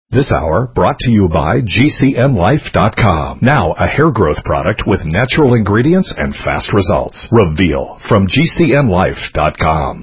This hour brought to you by GCNlife.com. Now a hair growth product with natural ingredients and fast results. Reveal from GCNlife.com.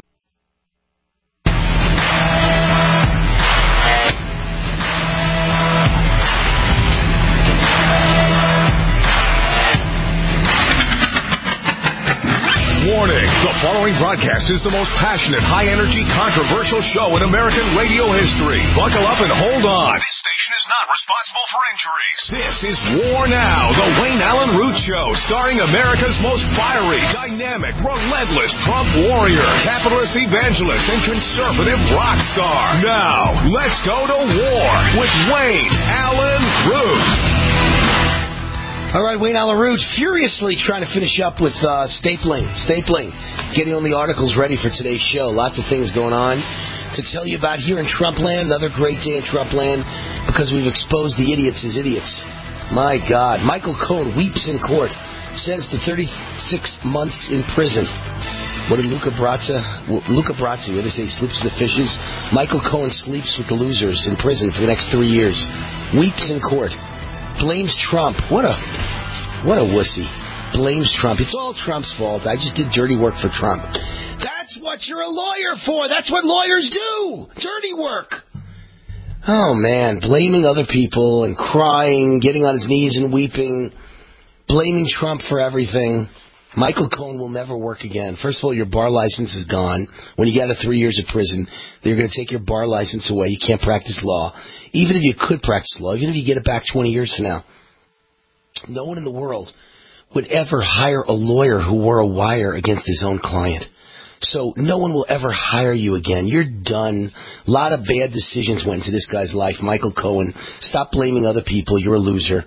Warning, the following broadcast is the most passionate, high-energy, controversial show in American radio history. Buckle up and hold on. This station is not responsible for injuries. This is War Now, the Wayne Allen Root Show, starring America's most fiery, dynamic, relentless Trump warrior, capitalist evangelist, and conservative rock star. Now, let's go to war with Wayne Allen Root. All right, Wayne Allen Root, furiously trying to finish up with stapling, getting all the articles ready for today's show. Lots of things going on to tell you about here in Trumpland. Another great day in Trumpland because we've exposed the idiots as idiots. My God. Michael Cohen weeps in court, sentenced to 36 months in prison. What did Luca Brasi, what did they say, sleeps with the fishes? Michael Cohen sleeps with the losers in prison for the next 3 years. Weeps in court. Blames Trump. What a wussy. Blames Trump. It's all Trump's fault. I just did dirty work for Trump. That's what you're a lawyer for. That's what lawyers do. Dirty work. Oh, man. Blaming other people and crying, getting on his knees and weeping, blaming Trump for everything. Michael Cohen will never work again. First of all, your bar license is gone. When you get out of 3 years of prison, they're going to take your bar license away. You can't practice law. Even if you could practice law, even if you get it back 20 years from now, no one in the world would ever hire a lawyer who wore a wire against his own client. So no one will ever hire you again. You're done. A lot of bad decisions went into this guy's life. Michael Cohen, stop blaming other people. You're a loser.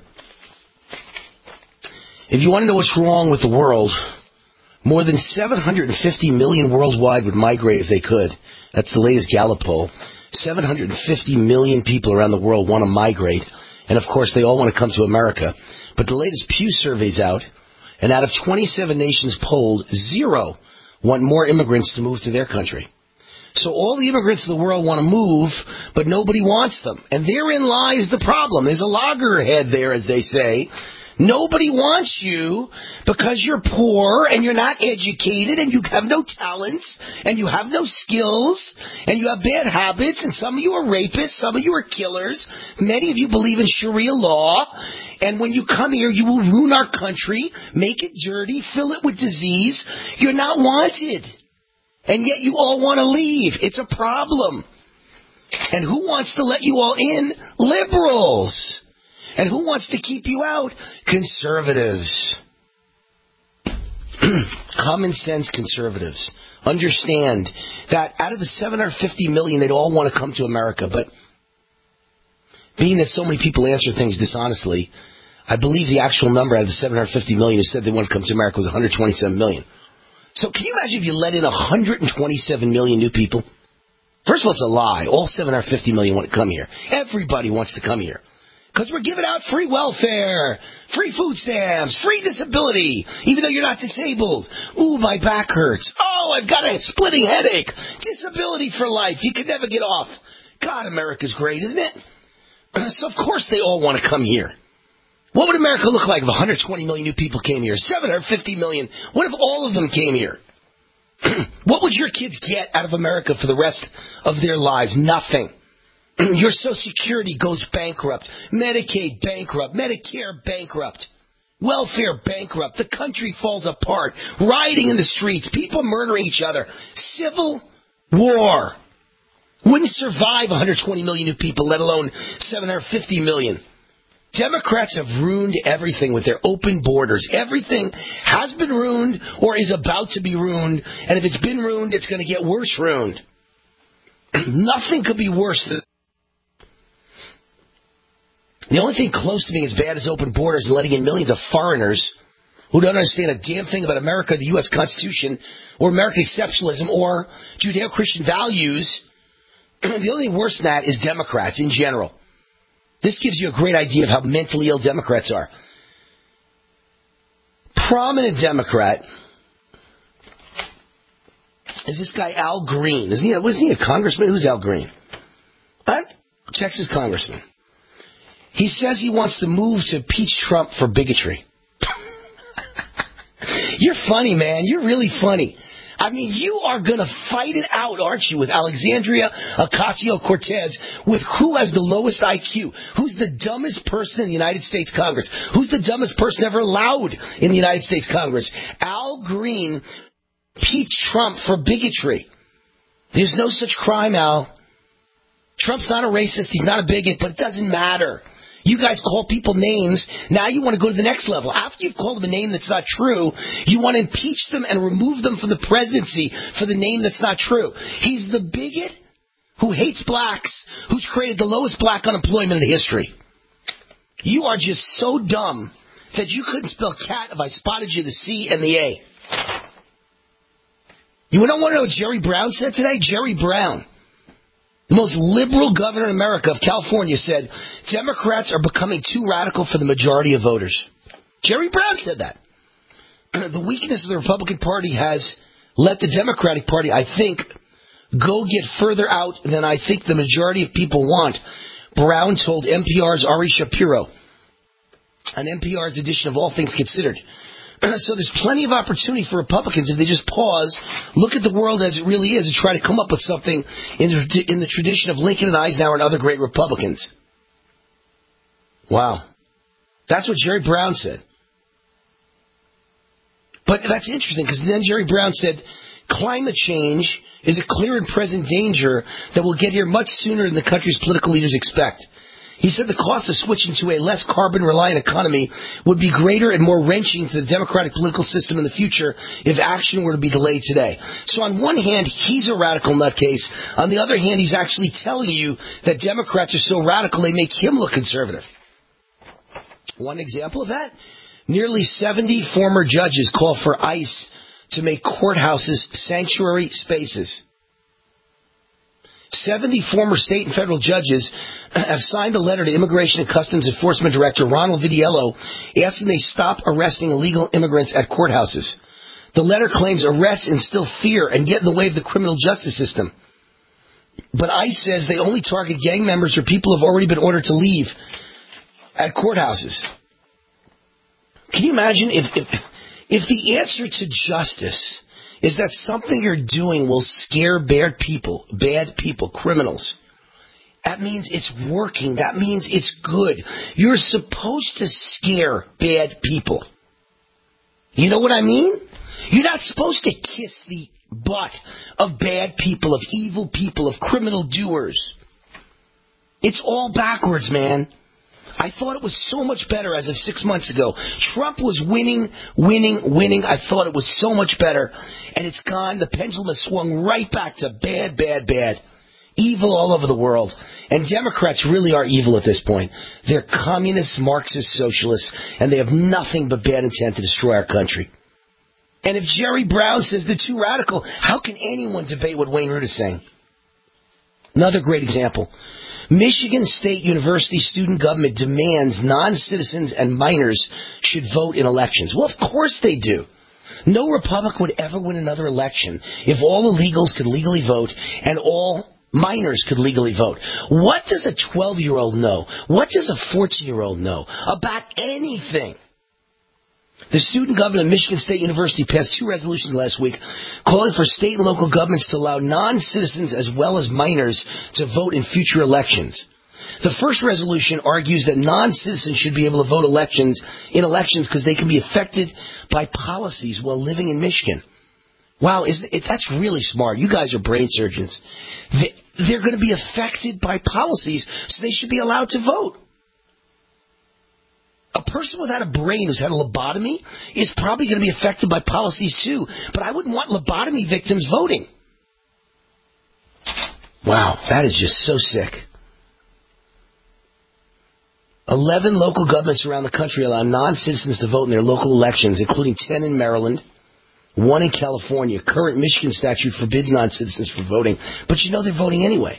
If you want to know what's wrong with the world, more than 750 million worldwide would migrate if they could. That's the latest Gallup poll. 750 million people around the world want to migrate. And, of course, they all want to come to America. But the latest Pew survey's out, and out of 27 nations polled, 0 want more immigrants to move to their country. So all the immigrants in the world want to move, but nobody wants them. And therein lies the problem. There's a loggerhead there, as they say. Nobody wants you because you're poor and you're not educated and you have no talents and you have no skills and you have bad habits and some of you are rapists, some of you are killers. Many of you believe in Sharia law, and when you come here you will ruin our country, make it dirty, fill it with disease. You're not wanted. And yet you all want to leave. It's a problem. And who wants to let you all in? Liberals. And who wants to keep you out? Conservatives. Common sense conservatives. Understand that out of the 750 million, they'd all want to come to America. But being that so many people answer things dishonestly, I believe the actual number out of the 750 million who said they want to come to America was 127 million. So can you imagine if you let in 127 million new people? First of all, it's a lie. All 750 million want to come here. Everybody wants to come here. Because we're giving out free welfare, free food stamps, free disability, even though you're not disabled. Ooh, my back hurts. Oh, I've got a splitting headache. Disability for life. You can never get off. God, America's great, isn't it? So, of course, they all want to come here. What would America look like if 120 million new people came here? 750 million. What if all of them came here? What would your kids get out of America for the rest of their lives? Nothing. Your Social Security goes bankrupt. Medicaid bankrupt. Medicare bankrupt. Welfare bankrupt. The country falls apart. Rioting in the streets. People murdering each other. Civil war. Wouldn't survive 120 million new people, let alone 750 million. Democrats have ruined everything with their open borders. Everything has been ruined or is about to be ruined. And if it's been ruined, it's going to get worse ruined. Nothing could be worse than... The only thing close to being as bad as open borders and letting in millions of foreigners who don't understand a damn thing about America, the U.S. Constitution, or American exceptionalism, or Judeo-Christian values. The only thing worse than that is Democrats in general. This gives you a great idea of how mentally ill Democrats are. Prominent Democrat is this guy Al Green. Wasn't he a congressman? Who's Al Green? Texas congressman. He says he wants to move to impeach Trump for bigotry. You're funny, man. You're really funny. I mean, you are going to fight it out, aren't you, with Alexandria Ocasio-Cortez, with who has the lowest IQ, who's the dumbest person in the United States Congress, who's the dumbest person ever allowed in the United States Congress. Al Green impeached Trump for bigotry. There's no such crime, Al. Trump's not a racist. He's not a bigot, but it doesn't matter. You guys call people names. Now you want to go to the next level. After you've called them a name that's not true, you want to impeach them and remove them from the presidency for the name that's not true. He's the bigot who hates blacks, who's created the lowest black unemployment in history. You are just so dumb that you couldn't spell cat if I spotted you the C and the A. You don't want to know what Jerry Brown said today? Jerry Brown, the most liberal governor in America of California, said Democrats are becoming too radical for the majority of voters. Jerry Brown said that. The weakness of the Republican Party has let the Democratic Party, I think, go get further out than I think the majority of people want. Brown told NPR's Ari Shapiro on NPR's edition of All Things Considered. So there's plenty of opportunity for Republicans if they just pause, look at the world as it really is, and try to come up with something in the tradition of Lincoln and Eisenhower and other great Republicans. Wow. That's what Jerry Brown said. But that's interesting, because then Jerry Brown said, climate change is a clear and present danger that will get here much sooner than the country's political leaders expect. He said the cost of switching to a less carbon-reliant economy would be greater and more wrenching to the Democratic political system in the future if action were to be delayed today. So on one hand, he's a radical nutcase. On the other hand, he's actually telling you that Democrats are so radical they make him look conservative. One example of that, nearly 70 former judges call for ICE to make courthouses sanctuary spaces. 70 former state and federal judges have signed a letter to Immigration and Customs Enforcement Director Ronald Vitiello asking they stop arresting illegal immigrants at courthouses. The letter claims arrests instill fear and get in the way of the criminal justice system. But ICE says they only target gang members or people who have already been ordered to leave at courthouses. Can you imagine if the answer to justice is that something you're doing will scare bad people, criminals? That means it's working. That means it's good. You're supposed to scare bad people. You know what I mean? You're not supposed to kiss the butt of bad people, of evil people, of criminal doers. It's all backwards, man. I thought it was so much better as of 6 months ago. Trump was winning. I thought it was so much better. And it's gone. The pendulum has swung right back to bad. Evil all over the world. And Democrats really are evil at this point. They're communists, Marxist, socialists, and they have nothing but bad intent to destroy our country. And if Jerry Brown says they're too radical, how can anyone debate what Wayne Root is saying? Another great example. Michigan State University student government demands non-citizens and minors should vote in elections. Well, of course they do. No Republican would ever win another election if all illegals could legally vote and all minors could legally vote. What does a 12-year-old know? What does a 14-year-old know about anything? The student government of Michigan State University passed 2 resolutions last week calling for state and local governments to allow non-citizens as well as minors to vote in future elections. The first resolution argues that non-citizens should be able to vote in elections because they can be affected by policies while living in Michigan. Wow, that's really smart. You guys are brain surgeons. They're going to be affected by policies, so they should be allowed to vote. A person without a brain who's had a lobotomy is probably going to be affected by policies too. But I wouldn't want lobotomy victims voting. Wow, that is just so sick. 11 local governments around the country allow non-citizens to vote in their local elections, including 10 in Maryland, 1 in California. Current Michigan statute forbids non-citizens from voting, but you know they're voting anyway.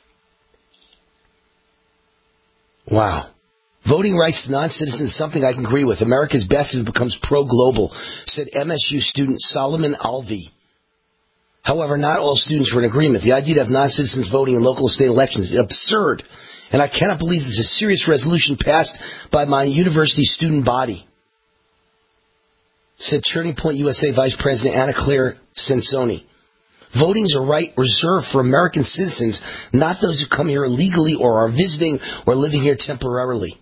Wow. Voting rights to non-citizens is something I can agree with. America's best if it becomes pro-global, said MSU student Solomon Alvey. However, not all students were in agreement. The idea to have non-citizens voting in local state elections is absurd And I cannot believe there's a serious resolution passed by my university student body, said Turning Point USA Vice President Anna Claire Sansoni. Voting is a right reserved for American citizens, not those who come here illegally or are visiting or living here temporarily.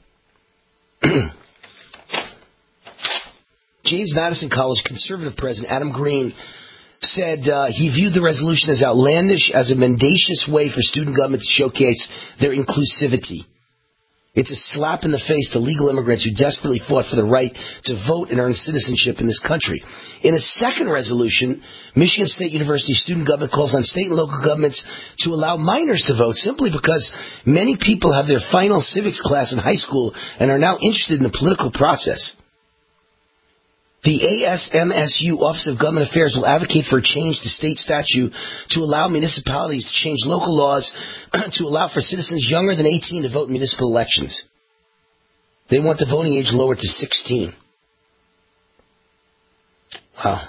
James Madison College conservative president Adam Green said he viewed the resolution as outlandish, as a mendacious way for student government to showcase their inclusivity. It's a slap in the face to legal immigrants who desperately fought for the right to vote and earn citizenship in this country. In a second resolution, Michigan State University student government calls on state and local governments to allow minors to vote simply because many people have their final civics class in high school and are now interested in the political process. The ASMSU Office of Government Affairs will advocate for a change to state statute to allow municipalities to change local laws to allow for citizens younger than 18 to vote in municipal elections. They want the voting age lowered to 16. Wow.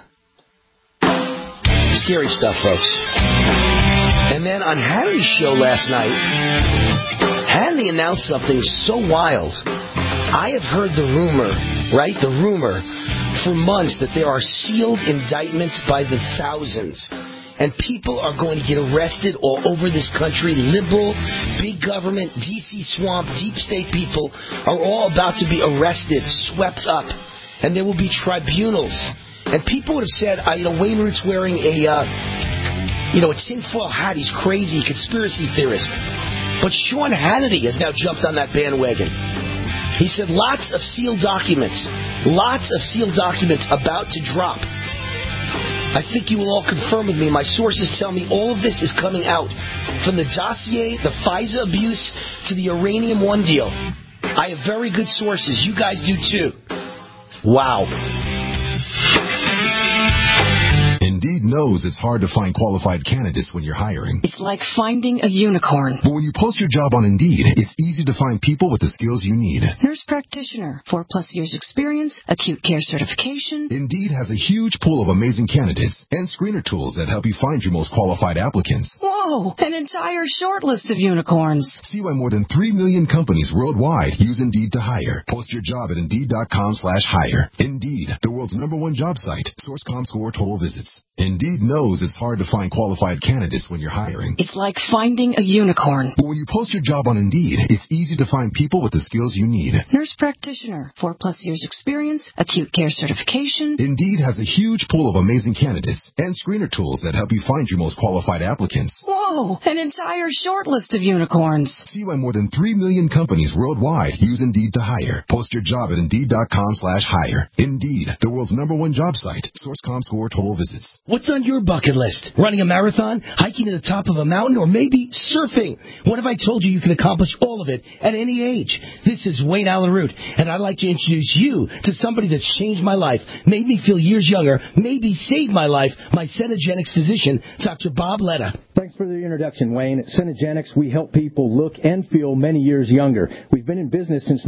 Scary stuff, folks. And then on Hannity's show last night, Hannity announced something so wild. I have heard the rumor, for months that there are sealed indictments by the thousands. And people are going to get arrested all over this country. Liberal, big government, D.C. swamp, deep state people are all about to be arrested, swept up. And there will be tribunals. And people would have said, Wayne Root's wearing a tinfoil hat. He's crazy, conspiracy theorist. But Sean Hannity has now jumped on that bandwagon. He said lots of sealed documents about to drop. I think you will all confirm with me. My sources tell me all of this is coming out. From the dossier, the FISA abuse, to the Uranium One deal. I have very good sources. You guys do too. Wow. Indeed knows it's hard to find qualified candidates when you're hiring. It's like finding a unicorn. But when you post your job on Indeed, it's easy to find people with the skills you need. Nurse practitioner, 4+ years experience, acute care certification. Indeed has a huge pool of amazing candidates and screener tools that help you find your most qualified applicants. Whoa, an entire short list of unicorns. See why more than 3 million companies worldwide use Indeed to hire. Post your job at Indeed.com/hire. Indeed, the world's #1 job site. Source.com score total visits. Indeed knows it's hard to find qualified candidates when you're hiring. It's like finding a unicorn. But when you post your job on Indeed, it's easy to find people with the skills you need. Nurse practitioner, 4+ years experience, acute care certification. Indeed has a huge pool of amazing candidates and screener tools that help you find your most qualified applicants. Whoa, an entire short list of unicorns. See why more than 3 million companies worldwide use Indeed to hire. Post your job at Indeed.com/hire. Indeed, the world's #1 job site. Source.com score total visits. What's on your bucket list? Running a marathon, hiking to the top of a mountain, or maybe surfing? What if I told you can accomplish all of it at any age? This is Wayne Allen Root, and I'd like to introduce you to somebody that's changed my life, made me feel years younger, maybe saved my life, my Cenegenics physician, Dr. Bob Letta. Thanks for the introduction, Wayne. At Cenegenics, we help people look and feel many years younger. We've been in business since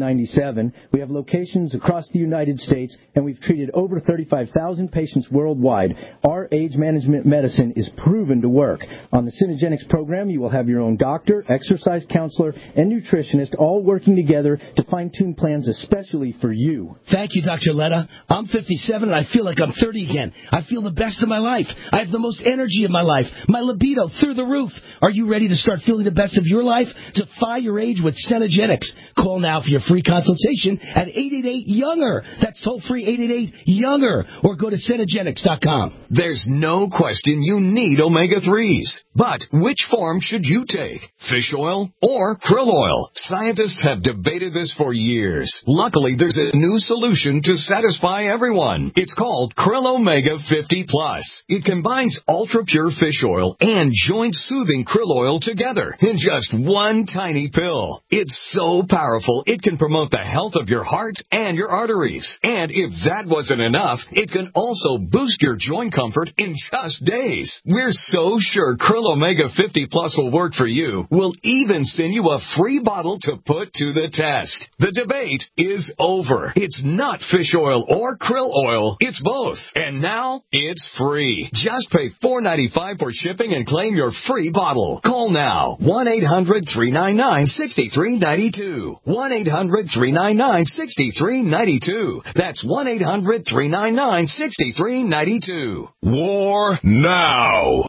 1997. We have locations across the United States, and we've treated over 35,000 patients worldwide. Our age management medicine is proven to work. On the Cenegenics program, you will have your own doctor, exercise counselor, and nutritionist all working together to fine-tune plans especially for you. Thank you, Dr. Letta. I'm 57 and I feel like I'm 30 again. I feel the best of my life. I have the most energy of my life. My libido through the roof. Are you ready to start feeling the best of your life? Defy your age with Cenegenics. Call now for your free consultation at 888-YOUNGER. That's toll-free 888-YOUNGER. Or go to Cenegenics.com. There's no question you need omega-3s. But which form should you take? Fish oil or krill oil? Scientists have debated this for years. Luckily, there's a new solution to satisfy everyone. It's called Krill Omega 50 Plus. It combines ultra-pure fish oil and joint-soothing krill oil together in just one tiny pill. It's so powerful it can promote the health of your heart and your arteries. And if that wasn't enough, it can also boost your joint comfort in just days. We're so sure Krill Omega 50 Plus will work for you. We'll even send you a free bottle to put to the test. The debate is over. It's not fish oil or krill oil. It's both. And now it's free. Just pay $4.95 for shipping and claim your free bottle. Call now. 1-800-399-6392. 1-800-399-6392. That's 1-800-399-6392. War now.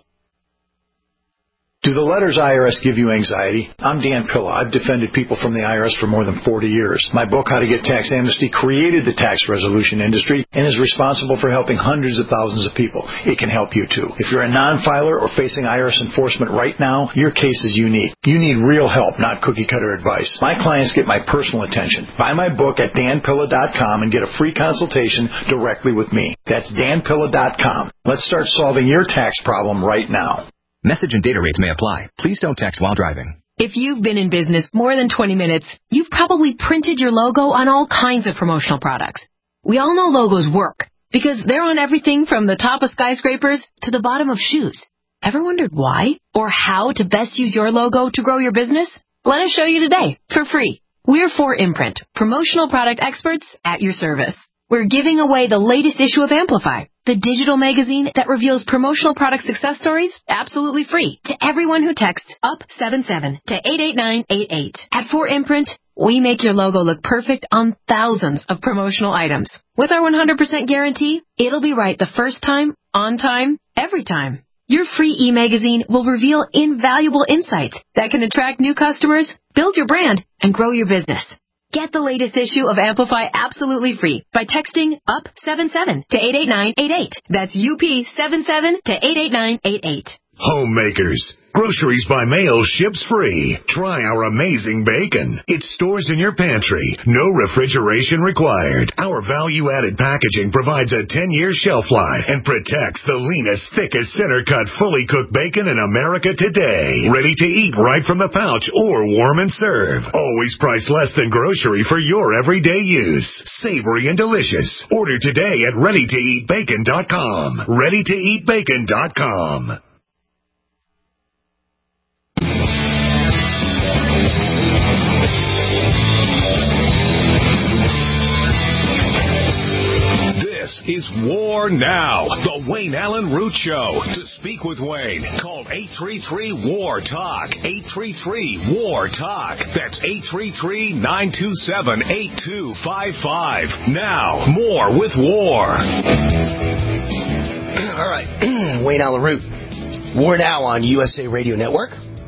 Do the letters IRS give you anxiety? I'm Dan Pilla. I've defended people from the IRS for more than 40 years. My book, How to Get Tax Amnesty, created the tax resolution industry and is responsible for helping hundreds of thousands of people. It can help you too. If you're a non-filer or facing IRS enforcement right now, your case is unique. You need real help, not cookie-cutter advice. My clients get my personal attention. Buy my book at danpilla.com and get a free consultation directly with me. That's danpilla.com. Let's start solving your tax problem right now. Message and data rates may apply. Please don't text while driving. If you've been in business more than 20 minutes, you've probably printed your logo on all kinds of promotional products. We all know logos work because they're on everything from the top of skyscrapers to the bottom of shoes. Ever wondered why or how to best use your logo to grow your business? Let us show you today for free. We're 4imprint, promotional product experts at your service. We're giving away the latest issue of Amplify, the digital magazine that reveals promotional product success stories absolutely free to everyone who texts UP77 to 88988. At 4imprint, we make your logo look perfect on thousands of promotional items. With our 100% guarantee, it'll be right the first time, on time, every time. Your free e-magazine will reveal invaluable insights that can attract new customers, build your brand, and grow your business. Get the latest issue of Amplify absolutely free by texting UP77 to 88988. That's UP77 to 88988. Homemakers. Groceries by mail ships free. Try our amazing bacon. It stores in your pantry. No refrigeration required. Our value-added packaging provides a 10-year shelf life and protects the leanest, thickest, center-cut, fully cooked bacon in America today. Ready to eat right from the pouch or warm and serve. Always priced less than grocery for your everyday use. Savory and delicious. Order today at ReadyToEatBacon.com. ReadyToEatBacon.com. This is War Now, the Wayne Allen Root Show. To speak with Wayne, call 833-WAR-TALK. 833-WAR-TALK. That's 833-927-8255. Now, more with War. All right, Wayne Allen Root. War Now on USA Radio Network.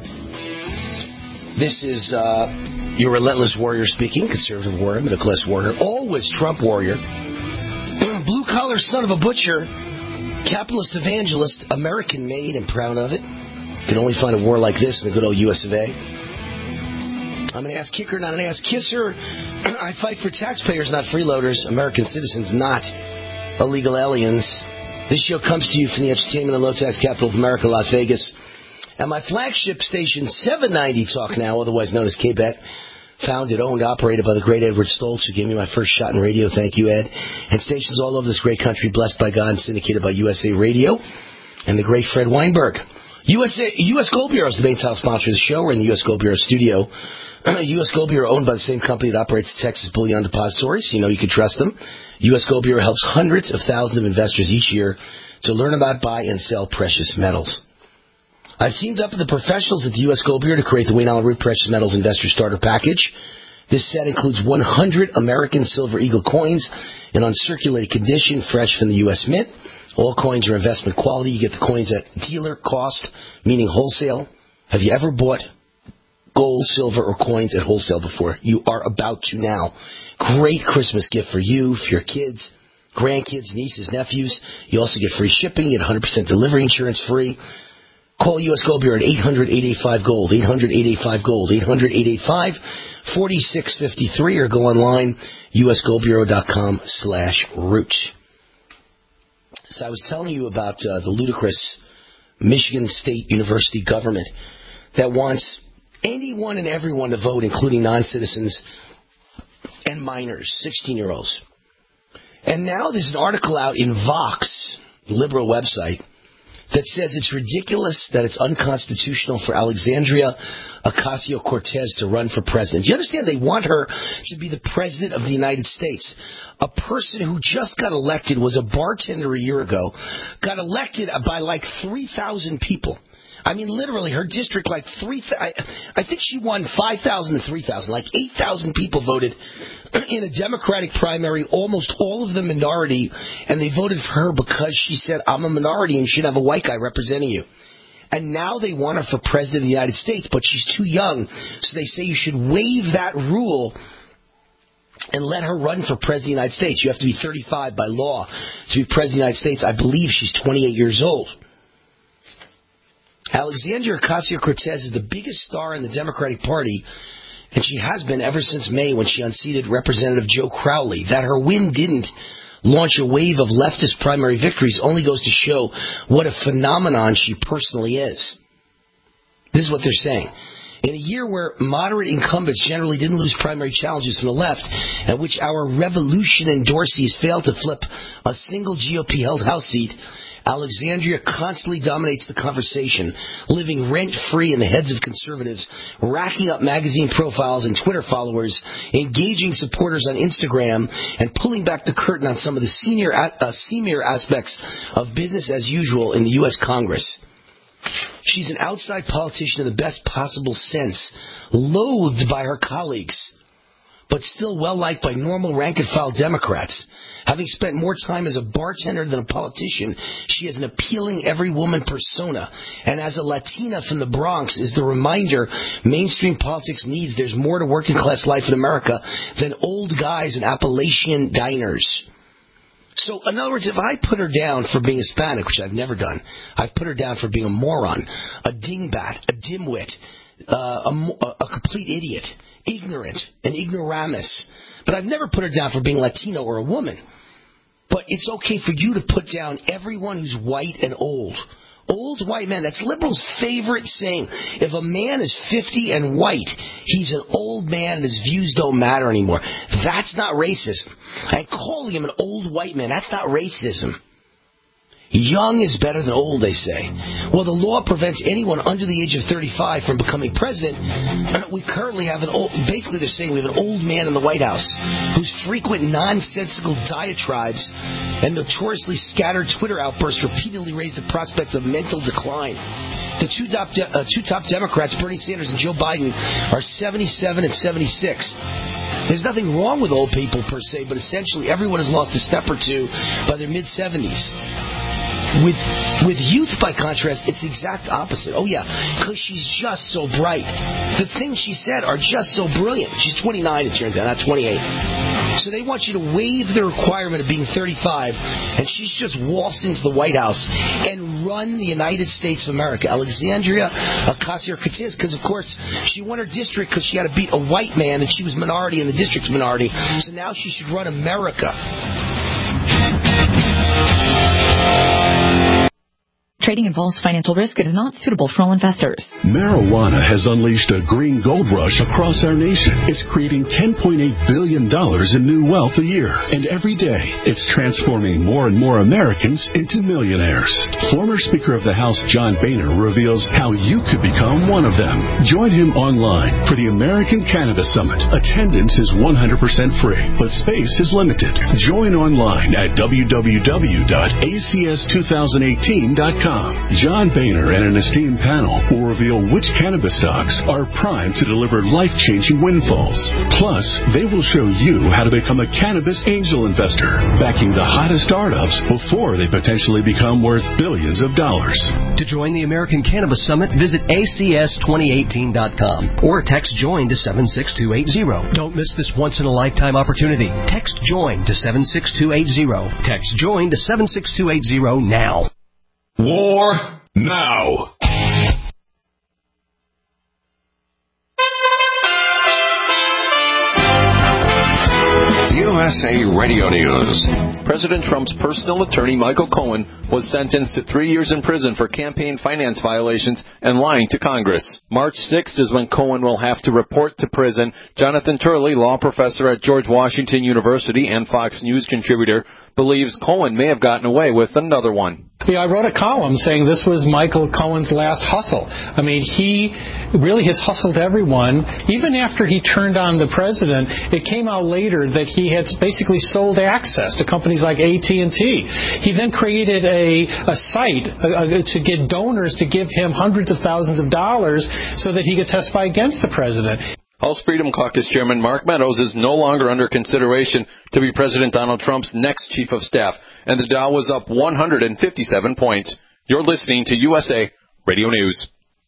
This is your relentless warrior speaking, conservative warrior, middle-class warrior, always Trump warrior, blue-collar son of a butcher, capitalist evangelist, American-made and proud of it. You can only find a war like this in the good old US of A. I'm an ass-kicker, not an ass-kisser. I fight for taxpayers, not freeloaders, American citizens, not illegal aliens. This show comes to you from the entertainment and low-tax capital of America, Las Vegas. And my flagship station, 790 Talk Now, otherwise known as KBET, founded, owned, operated by the great Edward Stoltz, who gave me my first shot in radio. Thank you, Ed. And stations all over this great country, blessed by God and syndicated by USA Radio and the great Fred Weinberg. U.S. Gold Bureau is the main title sponsor of the show. We're in the U.S. Gold Bureau studio. U.S. Gold Bureau, owned by the same company that operates the Texas Bullion Depository, so you know you can trust them. U.S. Gold Bureau helps hundreds of thousands of investors each year to learn about, buy, and sell precious metals. I've teamed up with the professionals at the U.S. Gold Bureau to create the Wayne Allen Root Precious Metals Investor Starter Package. This set includes 100 American Silver Eagle coins in uncirculated condition, fresh from the U.S. Mint. All coins are investment quality. You get the coins at dealer cost, meaning wholesale. Have you ever bought gold, silver, or coins at wholesale before? You are about to now. Great Christmas gift for you, for your kids, grandkids, nieces, nephews. You also get free shipping. You get 100% delivery insurance free. Call U.S. Gold Bureau at 800-885-GOLD, 800-885-GOLD, 800-885-4653, or go online, usgoldbureau.com/root. So I was telling you about the ludicrous Michigan State University government that wants anyone and everyone to vote, including non-citizens and minors, 16-year-olds. And now there's an article out in Vox, liberal website, that says it's ridiculous, that it's unconstitutional for Alexandria Ocasio-Cortez to run for president. Do you understand? They want her to be the president of the United States. A person who just got elected, was a bartender a year ago, got elected by like 3,000 people. I mean, literally, her district, like I think she won 5,000 to 3,000. Like 8,000 people voted in a Democratic primary, almost all of them minority, and they voted for her because she said, I'm a minority and should have a white guy representing you. And now they want her for president of the United States, but she's too young, so they say you should waive that rule and let her run for president of the United States. You have to be 35 by law to be president of the United States. I believe she's 28 years old. Alexandria Ocasio-Cortez is the biggest star in the Democratic Party, and she has been ever since May when she unseated Representative Joe Crowley. That her win didn't launch a wave of leftist primary victories only goes to show what a phenomenon she personally is. This is what they're saying. In a year where moderate incumbents generally didn't lose primary challenges from the left, at which our revolution endorsees failed to flip a single GOP-held House seat, Alexandria constantly dominates the conversation, living rent-free in the heads of conservatives, racking up magazine profiles and Twitter followers, engaging supporters on Instagram, and pulling back the curtain on some of the seamier aspects of business as usual in the U.S. Congress. She's an outside politician in the best possible sense, loathed by her colleagues, but still well-liked by normal rank-and-file Democrats. Having spent more time as a bartender than a politician, she has an appealing every-woman persona. And as a Latina from the Bronx is the reminder mainstream politics needs there's more to working-class life in America than old guys in Appalachian diners. So, in other words, if I put her down for being Hispanic, which I've never done, I've put her down for being a moron, a dingbat, a dimwit, a complete idiot, ignorant, an ignoramus. But I've never put her down for being Latino or a woman. But it's okay for you to put down everyone who's white and old. Old white men. That's liberals' favorite saying. If a man is 50 and white, he's an old man and his views don't matter anymore. That's not racism. And calling him an old white man, that's not racism. Young is better than old, they say. Well, the law prevents anyone under the age of 35 from becoming president. We currently have basically they're saying we have an old man in the White House whose frequent nonsensical diatribes and notoriously scattered Twitter outbursts repeatedly raise the prospect of mental decline. The two top Democrats, Bernie Sanders and Joe Biden, are 77 and 76. There's nothing wrong with old people per se, but essentially everyone has lost a step or two by their mid-70s. With youth, by contrast, it's the exact opposite. Oh, yeah, because she's just so bright. The things she said are just so brilliant. She's 29, it turns out, not 28. So they want you to waive the requirement of being 35, and she's just waltzed into the White House and run the United States of America. Alexandria Ocasio-Cortez, because, of course, she won her district because she had to beat a white man, and she was minority and the district's minority. So now she should run America. Trading involves financial risk and is not suitable for all investors. Marijuana has unleashed a green gold rush across our nation. It's creating $10.8 billion in new wealth a year. And every day, it's transforming more and more Americans into millionaires. Former Speaker of the House John Boehner reveals how you could become one of them. Join him online for the American Cannabis Summit. Attendance is 100% free, but space is limited. Join online at www.acs2018.com. John Boehner and an esteemed panel will reveal which cannabis stocks are primed to deliver life-changing windfalls. Plus, they will show you how to become a cannabis angel investor, backing the hottest startups before they potentially become worth billions of dollars. To join the American Cannabis Summit, visit acs2018.com or text JOIN to 76280. Don't miss this once-in-a-lifetime opportunity. Text JOIN to 76280. Text JOIN to 76280 now. War now. You USA Radio News. President Trump's personal attorney, Michael Cohen, was sentenced to 3 years in prison for campaign finance violations and lying to Congress. March 6th is when Cohen will have to report to prison. Jonathan Turley, law professor at George Washington University and Fox News contributor, believes Cohen may have gotten away with another one. Yeah, I wrote a column saying this was Michael Cohen's last hustle. I mean, he really has hustled everyone. Even after he turned on the president, it came out later that he had basically sold access to companies like AT&T. He then created a site to get donors to give him hundreds of thousands of dollars so that he could testify against the president. House Freedom Caucus Chairman Mark Meadows is no longer under consideration to be President Donald Trump's next chief of staff, and the Dow was up 157 points. You're listening to USA Radio News.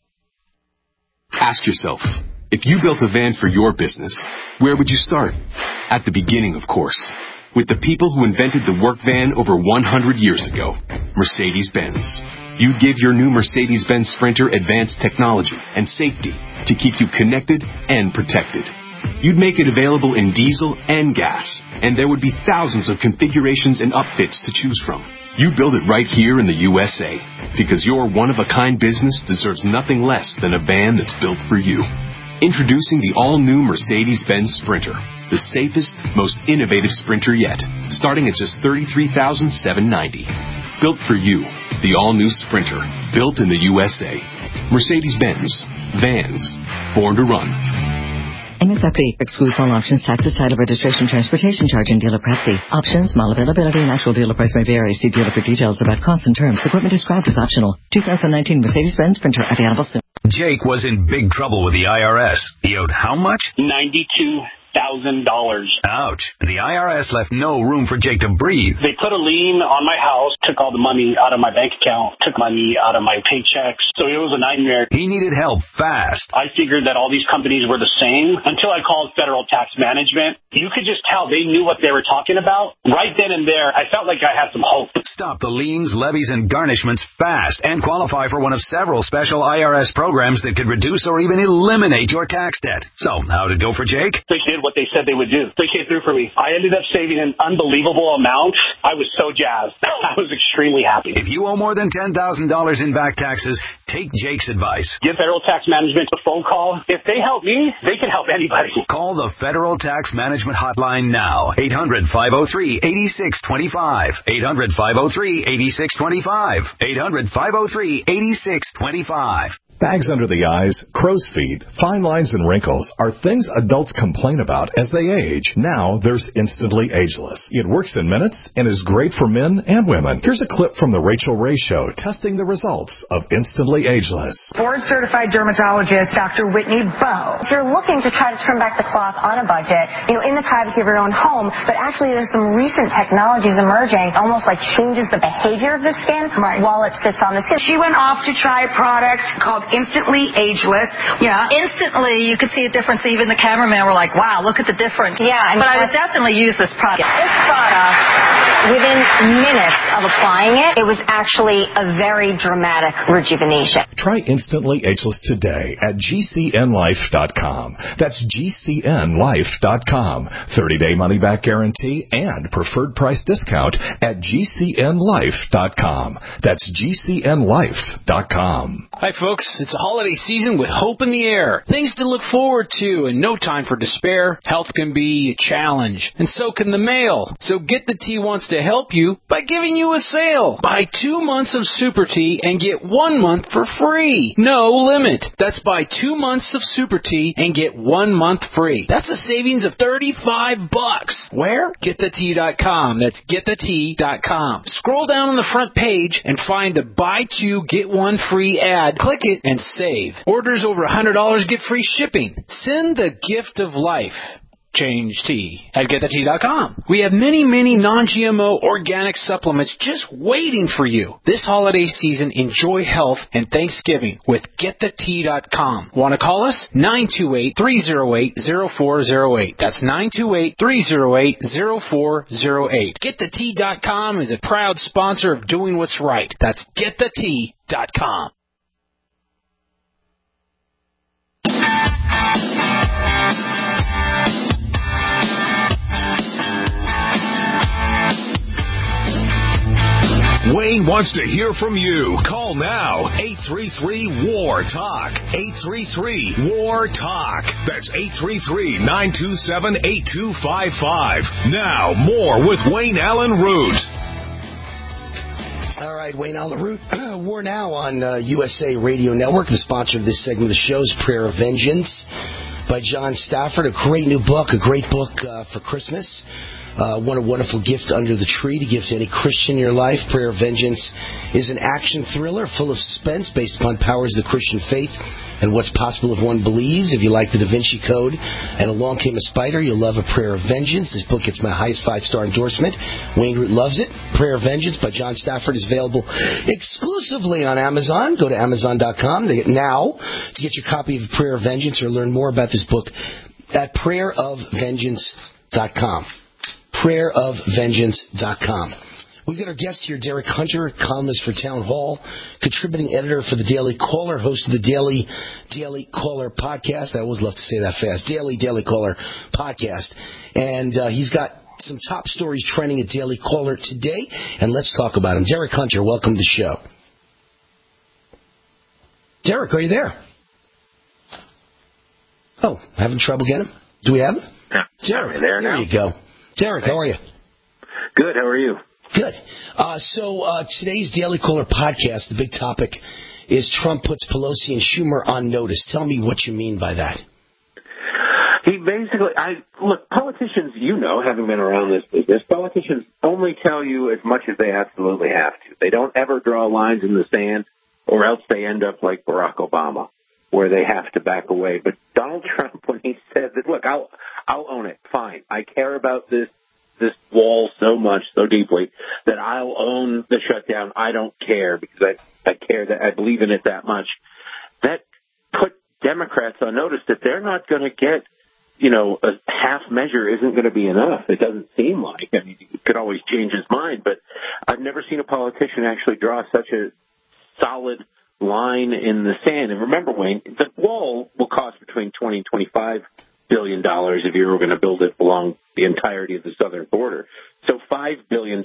Ask yourself, if you built a van for your business, where would you start? At the beginning, of course, with the people who invented the work van over 100 years ago, Mercedes-Benz. You'd give your new Mercedes-Benz Sprinter advanced technology and safety to keep you connected and protected. You'd make it available in diesel and gas, and there would be thousands of configurations and upfits to choose from. You build it right here in the USA, because your one-of-a-kind business deserves nothing less than a van that's built for you. Introducing the all-new Mercedes-Benz Sprinter, the safest, most innovative Sprinter yet, starting at just $33,790. Built for you, the all-new Sprinter, built in the USA. Mercedes-Benz. Vans. Born to run. MSRP excludes all options, taxes, title, registration, transportation charge, and dealer prep fee. Options, model availability, and actual dealer price may vary. See dealer for details about costs and terms. Equipment described as optional. 2019 Mercedes-Benz Sprinter available soon. Jake was in big trouble with the IRS. He owed how much? $92,000. Ouch. The IRS left no room for Jake to breathe. They put a lien on my house, took all the money out of my bank account, took money out of my paychecks. So it was a nightmare. He needed help fast. I figured that all these companies were the same until I called Federal Tax Management. You could just tell they knew what they were talking about. Right then and there, I felt like I had some hope. Stop the liens, levies, and garnishments fast and qualify for one of several special IRS programs that could reduce or even eliminate your tax debt. So, how'd it go for Jake? They did what they said they would do. They came through for me. I ended up saving an unbelievable amount. I was so jazzed. I was extremely happy. If you owe more than $10,000 in back taxes, take Jake's advice. Give Federal Tax Management a phone call. If they help me, they can help anybody. Call the Federal Tax Management Hotline now. 800-503-8625. 800-503-8625. 800-503-8625. Bags under the eyes, crow's feet, fine lines, and wrinkles are things adults complain about as they age. Now there's Instantly Ageless. It works in minutes and is great for men and women. Here's a clip from the Rachel Ray Show testing the results of Instantly Ageless. Board-certified dermatologist Dr. Whitney Bowe. If you're looking to try to turn back the clock on a budget, in the privacy of your own home, but actually there's some recent technologies emerging, almost like changes the behavior of the skin while it sits on the skin. She went off to try a product called Instantly Ageless. Yeah, instantly you could see a difference. Even the cameraman were like, wow, look at the difference. Yeah. But I would definitely use this product. This product, within minutes of applying it, it was actually a very dramatic rejuvenation. Try Instantly Ageless today at GCNlife.com. That's GCNlife.com. 30-day money-back guarantee and preferred price discount at GCNlife.com. That's GCNlife.com. Hi, folks. It's a holiday season with hope in the air. Things to look forward to and no time for despair. Health can be a challenge, and so can the mail. So Get the Tea wants to help you by giving you a sale. Buy 2 months of Super Tea and get 1 month for free. No limit. That's buy 2 months of Super Tea and get 1 month free. That's a savings of $35. Where? GetTheTea.com. That's GetTheTea.com. Scroll down on the front page and find the buy 2 get 1 free ad. Click it and save. Orders over $100 get free shipping. Send the gift of life. Change tea at GetTheTea.com. We have many non-GMO organic supplements just waiting for you. This holiday season, enjoy health and Thanksgiving with GetTheTea.com. Want to call us? 928-308-0408. That's 928-308-0408. GetTheTea.com is a proud sponsor of Doing What's Right. That's GetTheTea.com. Wayne wants to hear from you. Call now. 833-WAR-TALK. 833-WAR-TALK. That's 833-927-8255. Now, more with Wayne Allen Root. All right, Wayne Allen Root. We're now on USA Radio Network. The sponsor of this segment of the show is Prayer of Vengeance by John Stafford. A great new book, a great book for Christmas. What a wonderful gift under the tree to give to any Christian in your life. Prayer of Vengeance is an action thriller full of suspense based upon powers of the Christian faith and what's possible if one believes. If you like the Da Vinci Code and Along Came a Spider, you'll love A Prayer of Vengeance. This book gets my highest 5-star endorsement. Wayne Root loves it. Prayer of Vengeance by John Stafford is available exclusively on Amazon. Go to Amazon.com now to get your copy of Prayer of Vengeance or learn more about this book at prayerofvengeance.com. prayerofvengeance.com. We've got our guest here, Derek Hunter, columnist for Town Hall, contributing editor for the Daily Caller, host of the Daily Caller podcast. I always love to say that fast. Daily Caller podcast. And he's got some top stories trending at Daily Caller today, and let's talk about him. Derek Hunter, welcome to the show. Derek, are you there? Oh, having trouble getting him? Do we have him? Yeah. Derek, there now. you go. Derek, how are you? Good, how are you? Good. So today's Daily Caller podcast, the big topic is Trump puts Pelosi and Schumer on notice. Tell me what you mean by that. He basically, look, politicians, having been around this business, politicians only tell you as much as they absolutely have to. They don't ever draw lines in the sand, or else they end up like Barack Obama, where they have to back away. But Donald Trump, when he said that, look, I'll own it, fine. I care about this wall so much, so deeply, that I'll own the shutdown. I don't care because I care that I believe in it that much. That put Democrats on notice that they're not going to get, a half measure isn't going to be enough. It doesn't seem like. I mean, he could always change his mind, but I've never seen a politician actually draw such a solid line in the sand. And remember, Wayne, the wall will cost between $20 and $25 billion if you were going to build it along the entirety of the southern border. So $5 billion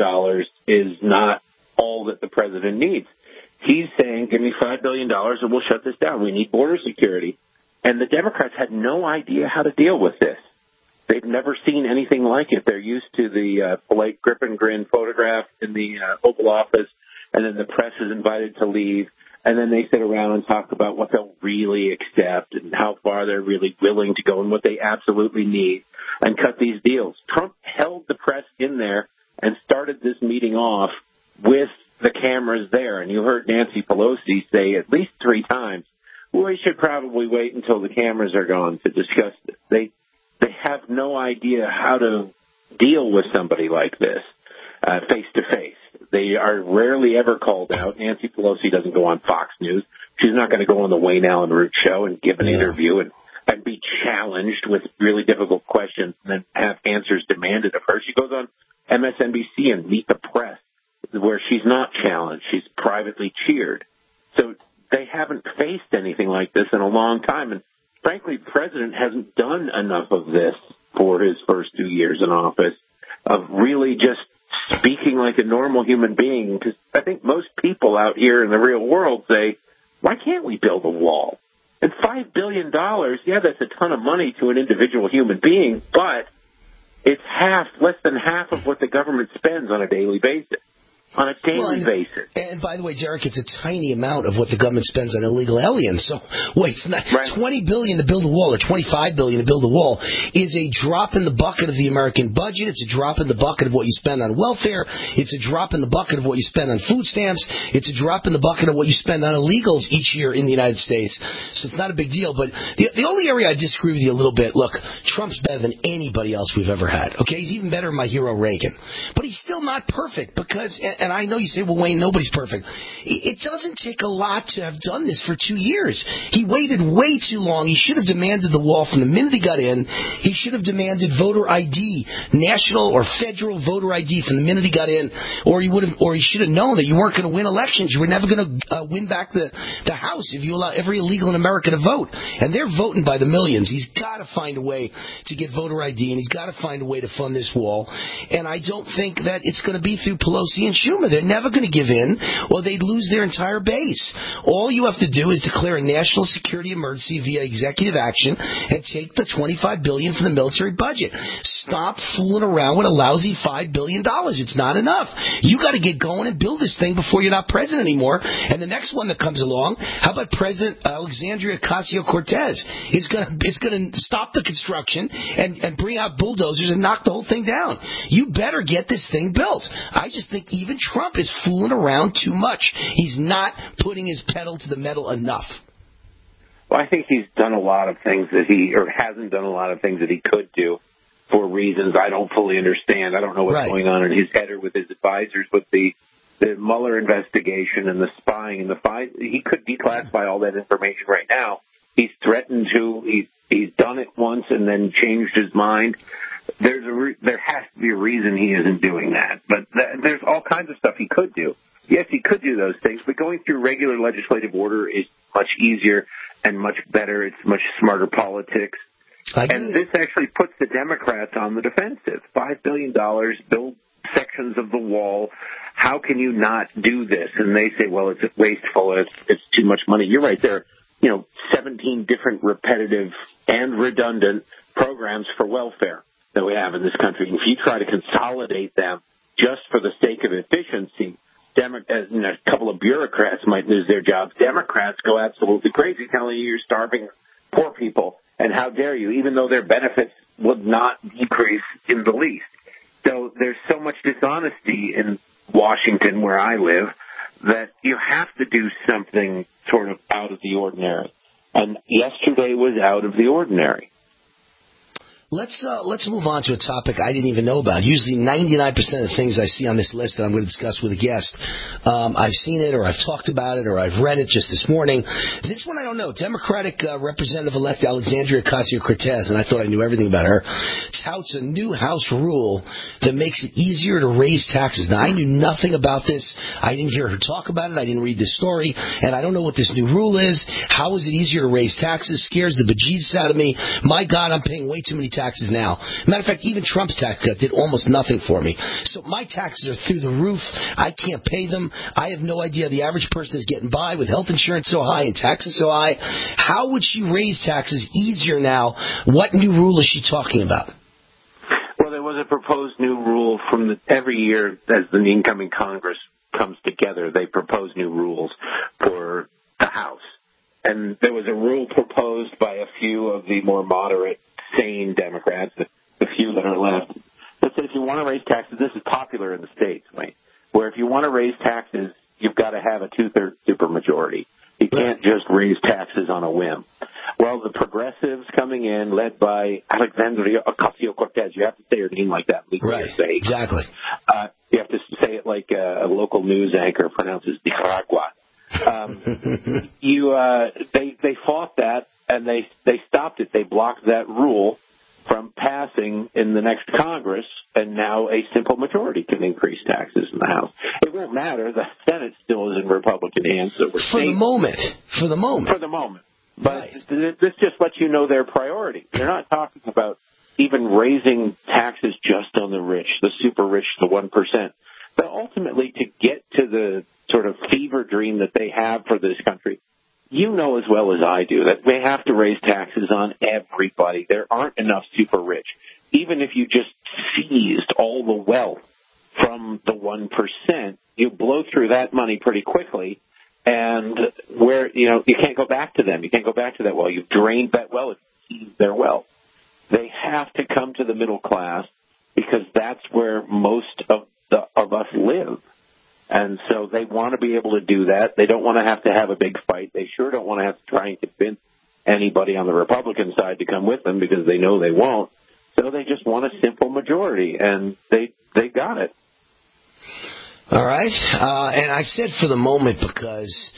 is not all that the president needs. He's saying, give me $5 billion and we'll shut this down. We need border security. And the Democrats had no idea how to deal with this. They've never seen anything like it. They're used to the polite grip and grin photograph in the Oval Office, and then the press is invited to leave. And then they sit around and talk about what they'll really accept and how far they're really willing to go and what they absolutely need and cut these deals. Trump held the press in there and started this meeting off with the cameras there. And you heard Nancy Pelosi say at least 3 times, we should probably wait until the cameras are gone to discuss this. They have no idea how to deal with somebody like this face to face. They are rarely ever called out. Nancy Pelosi doesn't go on Fox News. She's not going to go on the Wayne Allen Root show and give an interview and be challenged with really difficult questions and then have answers demanded of her. She goes on MSNBC and Meet the Press, where she's not challenged. She's privately cheered. So they haven't faced anything like this in a long time. And frankly, the president hasn't done enough of this for his first 2 years in office, of really just speaking like a normal human being. Because I think most people out here in the real world say, why can't we build a wall? And $5 billion, yeah, that's a ton of money to an individual human being, but it's less than half of what the government spends on a daily basis. On a daily basis. And by the way, Derek, it's a tiny amount of what the government spends on illegal aliens. So, wait, it's not $20 billion to build a wall or $25 billion to build a wall is a drop in the bucket of the American budget. It's a drop in the bucket of what you spend on welfare. It's a drop in the bucket of what you spend on food stamps. It's a drop in the bucket of what you spend on illegals each year in the United States. So it's not a big deal. But the only area I disagree with you a little bit, look, Trump's better than anybody else we've ever had. Okay, he's even better than my hero Reagan. But he's still not perfect because... And I know you say, well, Wayne, nobody's perfect. It doesn't take a lot to have done this for 2 years. He waited way too long. He should have demanded the wall from the minute he got in. He should have demanded voter ID, national or federal voter ID from the minute he got in. Or he should have known that you weren't going to win elections. You were never going to win back the House if you allow every illegal in America to vote. And they're voting by the millions. He's got to find a way to get voter ID, and he's got to find a way to fund this wall. And I don't think that it's going to be through Pelosi and Schumer. consumer. They're never going to give in, or they'd lose their entire base. All you have to do is declare a national security emergency via executive action and take the $25 billion from the military budget. Stop fooling around with a lousy $5 billion. It's not enough. You got to get going and build this thing before you're not president anymore. And the next one that comes along, how about President Alexandria Ocasio-Cortez? Is going to stop the construction and bring out bulldozers and knock the whole thing down. You better get this thing built. I just think even Trump is fooling around too much. He's not putting his pedal to the metal enough. Well, I think he's done a lot of things hasn't done a lot of things that he could do for reasons I don't fully understand. I don't know what's going on in his head or with his advisors, with the Mueller investigation and the spying and he could declassify all that information right now. He's threatened to. He's done it once and then changed his mind. There has to be a reason he isn't doing that. But there's all kinds of stuff he could do. Yes, he could do those things, but going through regular legislative order is much easier and much better. It's much smarter politics. And this actually puts the Democrats on the defensive. $5 billion, build sections of the wall. How can you not do this? And they say, well, it's wasteful. It's too much money. You're right there. 17 different repetitive and redundant programs for welfare that we have in this country. And if you try to consolidate them just for the sake of efficiency, a couple of bureaucrats might lose their jobs. Democrats go absolutely crazy telling you you're starving poor people. And how dare you, even though their benefits would not decrease in the least. So there's so much dishonesty in Washington, where I live, that you have to do something sort of out of the ordinary. And yesterday was out of the ordinary. Let's move on to a topic I didn't even know about. Usually 99% of the things I see on this list that I'm going to discuss with a guest, I've seen it or I've talked about it or I've read it just this morning. This one I don't know. Democratic Representative-elect Alexandria Ocasio-Cortez, and I thought I knew everything about her, touts a new House rule that makes it easier to raise taxes. Now, I knew nothing about this. I didn't hear her talk about it. I didn't read this story, and I don't know what this new rule is. How is it easier to raise taxes? Scares the bejesus out of me. My God, I'm paying way too many taxes now. Matter of fact, even Trump's tax cut did almost nothing for me. So my taxes are through the roof. I can't pay them. I have no idea the average person is getting by with health insurance so high and taxes so high. How would she raise taxes easier now? What new rule is she talking about? Well, there was a proposed new rule every year as the incoming Congress comes together, they propose new rules for the House. And there was a rule proposed by a few of the more moderate, sane Democrats, the few that are left, that said if you want to raise taxes, this is popular in the states, right, where if you want to raise taxes, you've got to have a two-thirds supermajority. You can't just raise taxes on a whim. Well, the progressives coming in, led by Alexandria Ocasio-Cortez, you have to say her name like that. Right, exactly. You have to say it like a local news anchor pronounces Nicaragua. They fought that, and they stopped it. They blocked that rule from passing in the next Congress, and now a simple majority can increase taxes in the House. It won't matter. The Senate still is in Republican hands. So For the moment. But this just lets you know their priority. They're not talking about even raising taxes just on the rich, the super rich, the 1%. But ultimately, to get to the sort of fever dream that they have for this country, you know as well as I do that we have to raise taxes on everybody. There aren't enough super rich. Even if you just seized all the wealth from the 1%, you blow through that money pretty quickly. And you can't go back to them. You can't go back to that well. You've drained that well. It's seized their wealth. They have to come to the middle class because that's where most of us live. And so they want to be able to do that. They don't want to have a big fight. They sure don't want to have to try and convince anybody on the Republican side to come with them because they know they won't. So they just want a simple majority, and they got it. All right. And I said for the moment because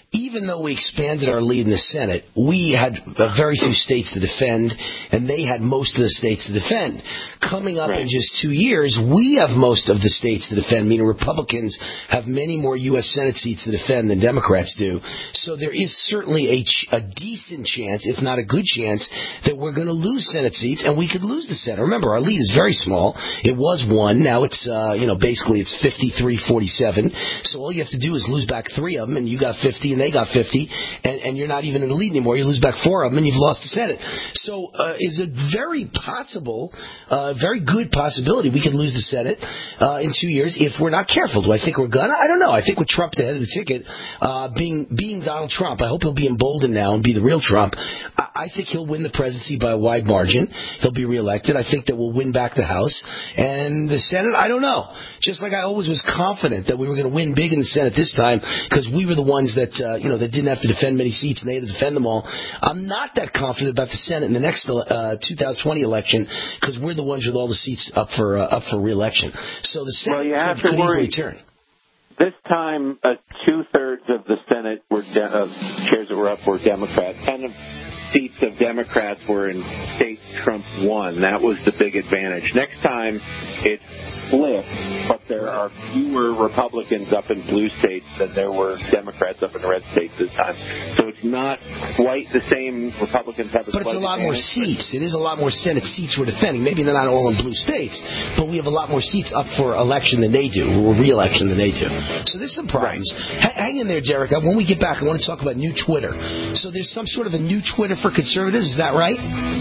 even though we expanded our lead in the Senate, we had very few states to defend, and they had most of the states to defend. Coming up in just 2 years, we have most of the states to defend, meaning Republicans have many more U.S. Senate seats to defend than Democrats do. So there is certainly a decent chance, if not a good chance, that we're going to lose Senate seats, and we could lose the Senate. Remember, our lead is very small. It was 1. Now it's, basically it's 53-47. So all you have to do is lose back 3 of them, and you got 50, and they got 50, and you're not even in the lead anymore. You lose back 4 of them, and you've lost the Senate. So it's a very possible, very good possibility we could lose the Senate in 2 years if we're not careful. Do I think we're gonna? I don't know. I think with Trump the head of the ticket, being Donald Trump, I hope he'll be emboldened now and be the real Trump. I think he'll win the presidency by a wide margin. He'll be reelected. I think that we'll win back the House. And the Senate, I don't know. Just like I always was confident that we were going to win big in the Senate this time because we were the ones that, that didn't have to defend many seats and they had to defend them all. I'm not that confident about the Senate in the next 2020 election because we're the ones with all the seats up for reelection. So the Senate could easily turn. This time, 2/3 of the Senate chairs that were up were Democrats. 10 of seats of Democrats were in states Trump won. That was the big advantage. Next time, it's split, but there are fewer Republicans up in blue states than there were Democrats up in red states this time. So it's not quite the same. Republicans have But it's a lot more seats. It is a lot more Senate seats we're defending. Maybe they're not all in blue states, but we have a lot more seats up for election than they do, or re-election than they do. So there's some problems. Hang in there, Derek. When we get back, I want to talk about new Twitter. So there's some sort of a new Twitter for conservatives. Is that right?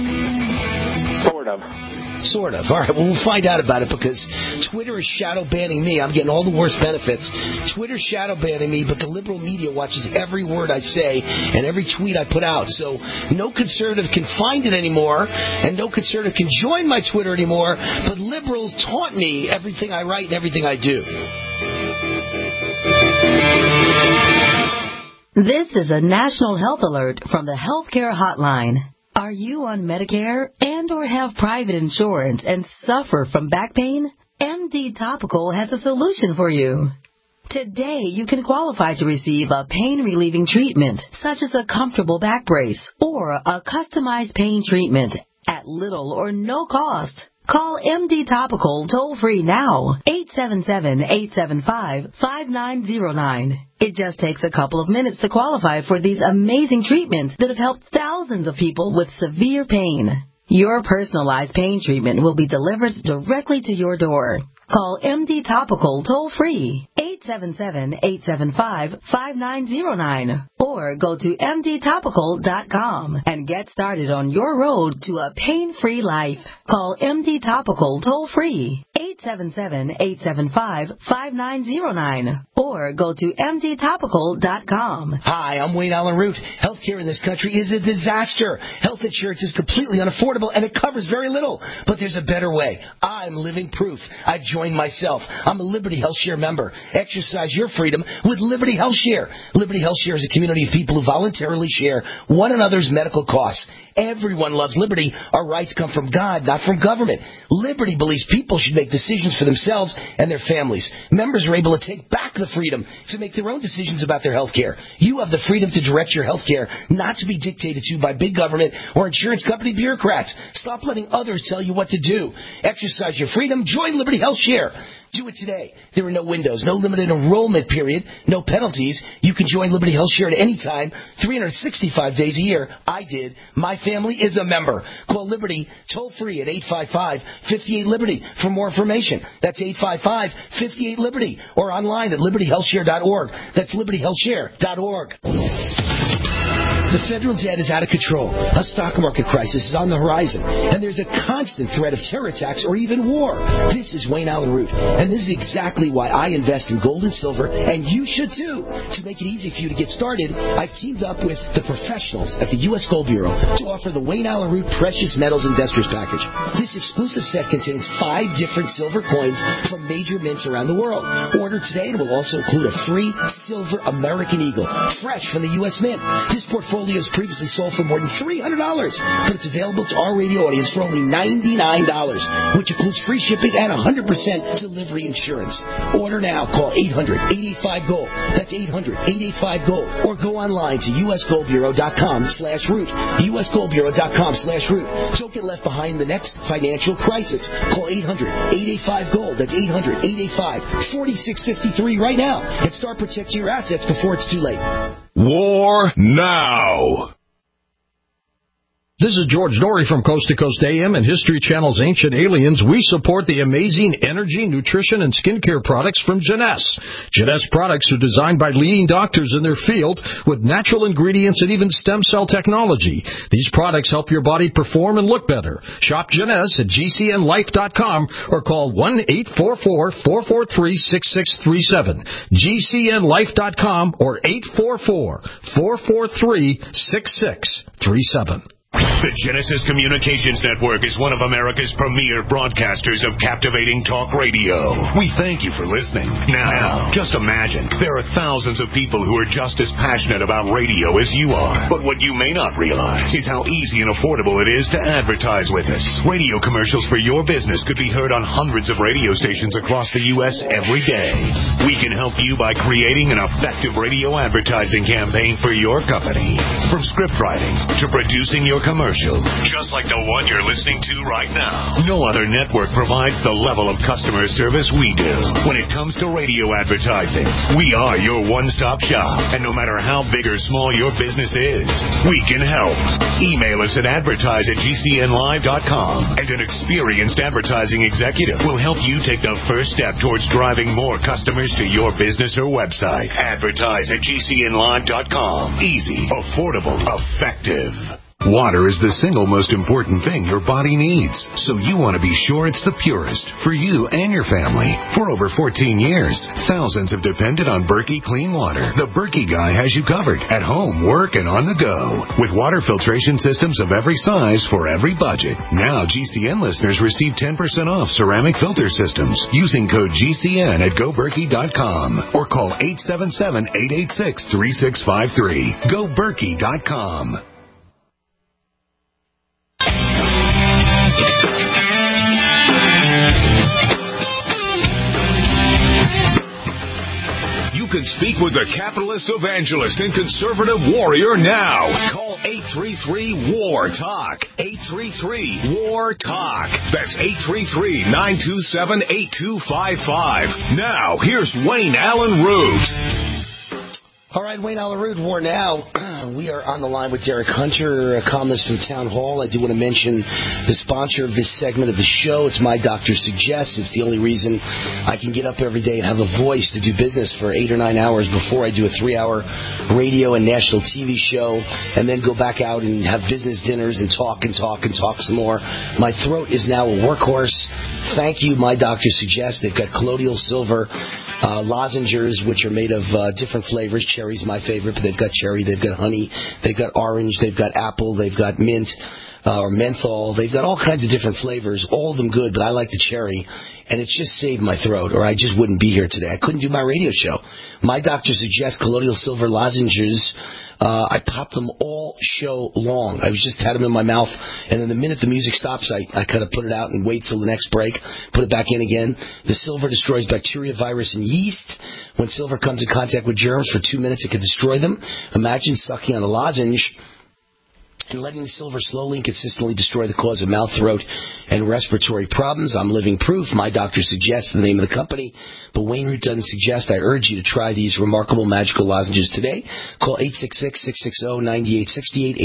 Sort of. All right, well, we'll find out about it because Twitter is shadow banning me. I'm getting all the worst benefits. Twitter's shadow banning me, but the liberal media watches every word I say and every tweet I put out. So no conservative can find it anymore, and no conservative can join my Twitter anymore, but liberals taunt me everything I write and everything I do. This is a national health alert from the Healthcare Hotline. Are you on Medicare and or have private insurance and suffer from back pain? MD Topical has a solution for you. Today, you can qualify to receive a pain-relieving treatment, such as a comfortable back brace or a customized pain treatment at little or no cost. Call MD Topical toll-free now, 877-875-5909. It just takes a couple of minutes to qualify for these amazing treatments that have helped thousands of people with severe pain. Your personalized pain treatment will be delivered directly to your door. Call MD Topical toll-free, 877-875-5909, or go to mdtopical.com and get started on your road to a pain-free life. Call MD Topical toll-free, 877-875-5909, or go to mdtopical.com. Hi, I'm Wayne Allen Root. Healthcare in this country is a disaster. Health insurance is completely unaffordable, and it covers very little. But there's a better way. I'm living proof. I joined myself. I'm a Liberty Health Share member. Exercise your freedom with Liberty Health Share. Liberty Health Share is a community of people who voluntarily share one another's medical costs. Everyone loves liberty. Our rights come from God, not from government. Liberty believes people should make decisions for themselves and their families. Members are able to take back the freedom to make their own decisions about their health care. You have the freedom to direct your health care, not to be dictated to by big government or insurance company bureaucrats. Stop letting others tell you what to do. Exercise your freedom. Join Liberty Health Share. Do it today. There are no windows, no limited enrollment period, no penalties. You can join Liberty Health Share at any time, 365 days a year. I did. My family is a member. Call Liberty toll-free at 855-58-LIBERTY for more information. That's 855-58-LIBERTY or online at libertyhealthshare.org. That's libertyhealthshare.org. The federal debt is out of control. A stock market crisis is on the horizon, and there's a constant threat of terror attacks or even war. This is Wayne Allen Root, and this is exactly why I invest in gold and silver, and you should too. To make it easy for you to get started, I've teamed up with the professionals at the U.S. Gold Bureau to offer the Wayne Allen Root Precious Metals Investors Package. This exclusive set contains 5 different silver coins from major mints around the world. Order today, and will also include a free silver American Eagle, fresh from the U.S. Mint. This portfolio portfolios previously sold for more than $300, but it's available to our radio audience for only $99, which includes free shipping and 100% delivery insurance. Order now. Call 800-885-GOLD. That's 800-885-GOLD. Or go online to usgoldbureau.com/root. usgoldbureau.com/root. Don't get left behind the next financial crisis. Call 800-885-GOLD. That's 800-885-4653 right now and start protecting your assets before it's too late. War now. This is George Norrie from Coast to Coast AM and History Channel's Ancient Aliens. We support the amazing energy, nutrition, and skincare products from Jeunesse. Jeunesse products are designed by leading doctors in their field with natural ingredients and even stem cell technology. These products help your body perform and look better. Shop Jeunesse at GCNlife.com or call 1-844-443-6637. GCNlife.com or 844-443-6637. The Genesis Communications Network is one of America's premier broadcasters of captivating talk radio. We thank you for listening. Now, just imagine, there are thousands of people who are just as passionate about radio as you are. But what you may not realize is how easy and affordable it is to advertise with us. Radio commercials for your business could be heard on hundreds of radio stations across the U.S. every day. We can help you by creating an effective radio advertising campaign for your company. From script writing to producing your commercial, just like the one you're listening to right now. No other network provides the level of customer service we do. When it comes to radio advertising, we are your one-stop shop. And no matter how big or small your business is, we can help. Email us at advertise@gcnlive.com, and an experienced advertising executive will help you take the first step towards driving more customers to your business or website. Advertise@gcnlive.com. Easy, affordable, effective. Water is the single most important thing your body needs, so you want to be sure it's the purest for you and your family. For over 14 years, thousands have depended on Berkey Clean Water. The Berkey guy has you covered at home, work, and on the go, with water filtration systems of every size for every budget. Now GCN listeners receive 10% off ceramic filter systems using code GCN at GoBerkey.com or call 877-886-3653. GoBerkey.com. You can speak with the capitalist evangelist and conservative warrior now. Call 833-WAR-TALK. 833-WAR-TALK. That's 833-927-8255. Now, here's Wayne Allen Root. All right, Wayne Allen Root, War Now. We are on the line with Derek Hunter, a columnist from Town Hall. I do want to mention the sponsor of this segment of the show. It's My Doctor Suggests. It's the only reason I can get up every day and have a voice to do business for 8 or 9 hours before I do a 3-hour radio and national TV show and then go back out and have business dinners and talk some more. My throat is now a workhorse. Thank you, My Doctor Suggests. They've got colloidal silver lozenges, which are made of different flavors. Cherry's my favorite, but they've got cherry, they've got honey, they've got orange, they've got apple, they've got mint or menthol. They've got all kinds of different flavors, all of them good, but I like the cherry, and it's just saved my throat, or I just wouldn't be here today. I couldn't do my radio show. My Doctor Suggests colloidal silver lozenges. I pop them all show long. I just had them in my mouth, and then the minute the music stops, I kind of put it out and wait till the next break, put it back in again. The silver destroys bacteria, virus, and yeast. When silver comes in contact with germs for 2 minutes, it can destroy them. Imagine sucking on a lozenge and letting the silver slowly and consistently destroy the cause of mouth, throat, and respiratory problems. I'm living proof. My Doctor Suggests the name of the company, but Wayne Root doesn't suggest. I urge you to try these remarkable magical lozenges today. Call 866-660-9868,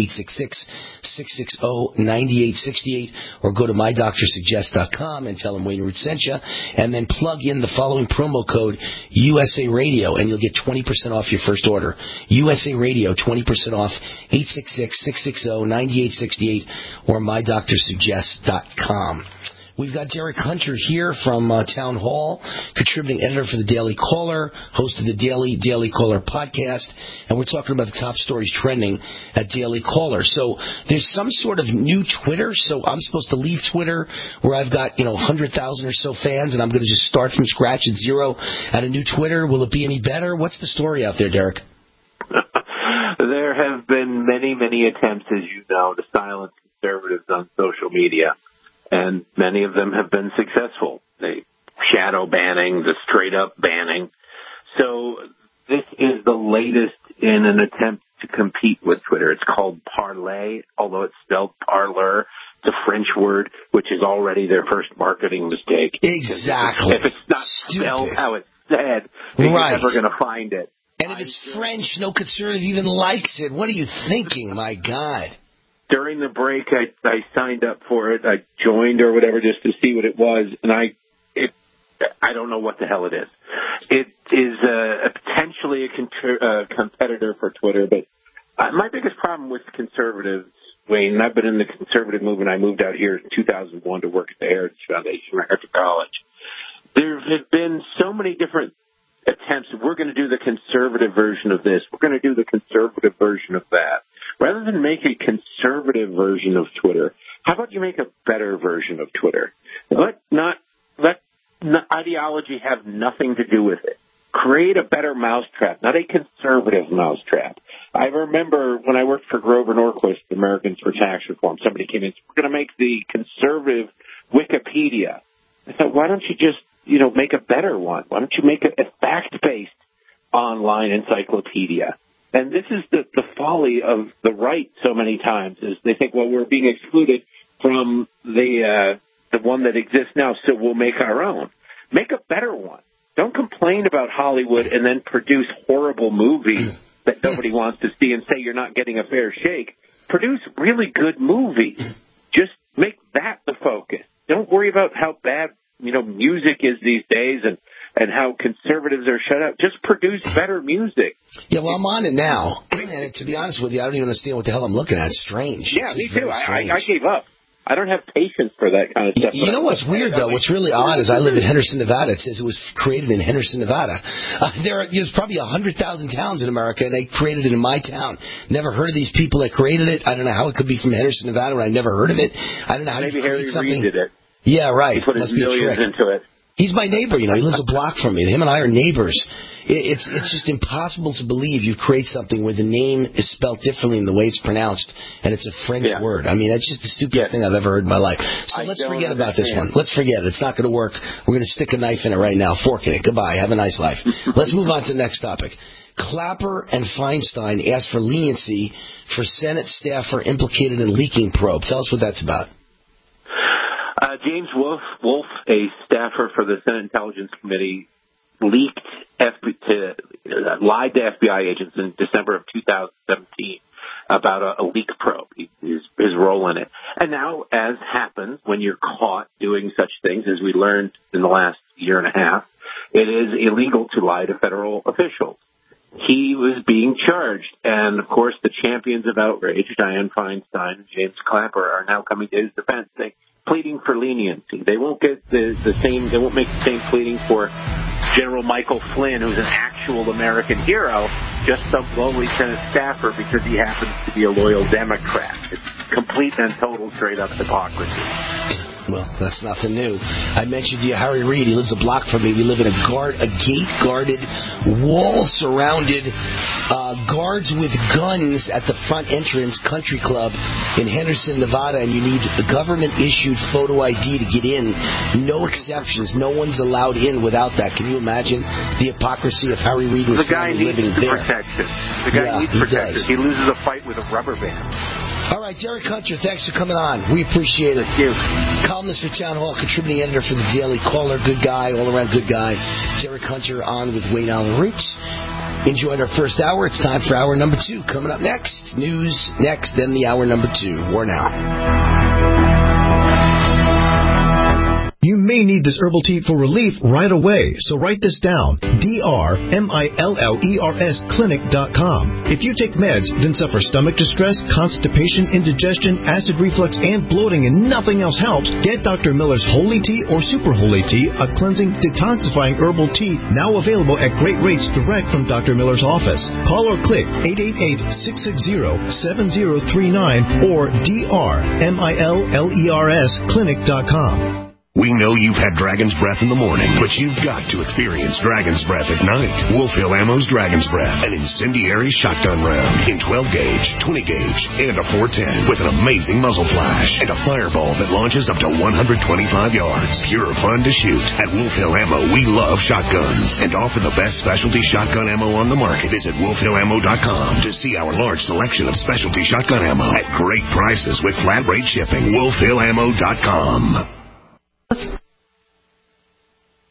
866-660-9868, or go to mydoctorsuggest.com and tell them Wayne Root sent you, and then plug in the following promo code, USA Radio, and you'll get 20% off your first order. USA Radio, 20% off, 866-660-9868, or mydoctorsuggest.com. We've got Derek Hunter here from Town Hall, contributing editor for the Daily Caller, host of the Daily Caller podcast, and we're talking about the top stories trending at Daily Caller. So there's some sort of new Twitter, so I'm supposed to leave Twitter where I've got 100,000 or so fans, and I'm going to just start from scratch at zero at a new Twitter. Will it be any better? What's the story out there, Derek? There have been many, many attempts, as you know, to silence conservatives on social media, and many of them have been successful. The shadow banning, the straight-up banning. So this is the latest in an attempt to compete with Twitter. It's called Parler, although it's spelled parlor. It's a French word, which is already their first marketing mistake. Exactly. If it's not spelled how it's said, then you're never going to find it. And if it's French, no conservative even likes it. What are you thinking? My God. During the break, I signed up for it. I joined or whatever just to see what it was, and I don't know what the hell it is. It is potentially a competitor for Twitter, but my biggest problem with conservatives, Wayne, and I've been in the conservative movement. I moved out here in 2001 to work at the Heritage Foundation right after college. There have been so many different attempts. We're going to do the conservative version of this. We're going to do the conservative version of that. Rather than make a conservative version of Twitter, how about you make a better version of Twitter? Let ideology have nothing to do with it. Create a better mousetrap, not a conservative mousetrap. I remember when I worked for Grover Norquist, Americans for Tax Reform, somebody came in, we're going to make the conservative Wikipedia. I thought, why don't you just, make a better one? Why don't you make a fact-based online encyclopedia? And this is the folly of the right so many times, is they think, well, we're being excluded from the one that exists now, so we'll make our own. Make a better one. Don't complain about Hollywood and then produce horrible movies that nobody wants to see and say you're not getting a fair shake. Produce really good movies. Just make that the focus. Don't worry about how bad, music is these days and how conservatives are shut up. Just produce better music. Yeah, well, I'm on it now. And to be honest with you, I don't even understand what the hell I'm looking at. It's strange. Yeah, me too. I gave up. I don't have patience for that kind of stuff. You know what's weird, though? What's really odd is I live in Henderson, Nevada. It says it was created in Henderson, Nevada. There's probably 100,000 towns in America, and they created it in my town. Never heard of these people that created it. I don't know how it could be from Henderson, Nevada, when I never heard of it. I don't know how Maybe you create Harry something. Reid did it. Yeah, right. He put his millions into it. He's my neighbor, He lives a block from me. Him and I are neighbors. It's just impossible to believe you create something where the name is spelled differently in the way it's pronounced, and it's a French word. I mean, that's just the stupidest thing I've ever heard in my life. So let's forget about this one. Let's forget it. It's not going to work. We're going to stick a knife in it right now, fork in it. Goodbye. Have a nice life. Let's move on to the next topic. Clapper and Feinstein asked for leniency for Senate staffer implicated in leaking probe. Tell us what that's about. James Wolf, a staffer for the Senate Intelligence Committee, lied to FBI agents in December of 2017 about a leak probe, his role in it. And now, as happens when you're caught doing such things, as we learned in the last year and a half, it is illegal to lie to federal officials. He was being charged, and of course the champions of outrage, Dianne Feinstein and James Clapper, are now coming to his defense, pleading for leniency. They won't get the same. They won't make the same pleading for General Michael Flynn, who's an actual American hero, just some lowly Senate staffer because he happens to be a loyal Democrat. It's complete and total straight-up hypocrisy. Well, that's nothing new. I mentioned to you Harry Reid. He lives a block from me. We live in a gate-guarded, wall-surrounded, guards with guns at the front entrance country club in Henderson, Nevada, and you need a government-issued photo ID to get in. No exceptions. No one's allowed in without that. Can you imagine the hypocrisy of Harry Reid and his family living there? Protection. The guy needs protection. He loses a fight with a rubber band. All right, Derek Hunter, thanks for coming on. We appreciate it. Thank you. Columnist for Town Hall, contributing editor for the Daily Caller, good guy, all-around good guy. Derek Hunter on with Wayne Allen Roots. Enjoyed our first hour. It's time for hour number 2. Coming up next, news next, then the hour number 2. War now. You may need this herbal tea for relief right away, so write this down. DRMILLERS Clinic.com. If you take meds, then suffer stomach distress, constipation, indigestion, acid reflux, and bloating, and nothing else helps, get Dr. Miller's Holy Tea or Super Holy Tea, a cleansing, detoxifying herbal tea, now available at great rates direct from Dr. Miller's office. Call or click 888-660-7039 or DRMILLERS Clinic.com. We know you've had Dragon's Breath in the morning, but you've got to experience Dragon's Breath at night. Wolf Hill Ammo's Dragon's Breath, an incendiary shotgun round in 12-gauge, 20-gauge, and a 410 with an amazing muzzle flash and a fireball that launches up to 125 yards. Pure fun to shoot. At Wolf Hill Ammo, we love shotguns and offer the best specialty shotgun ammo on the market. Visit wolfhillammo.com to see our large selection of specialty shotgun ammo at great prices with flat rate shipping. wolfhillammo.com.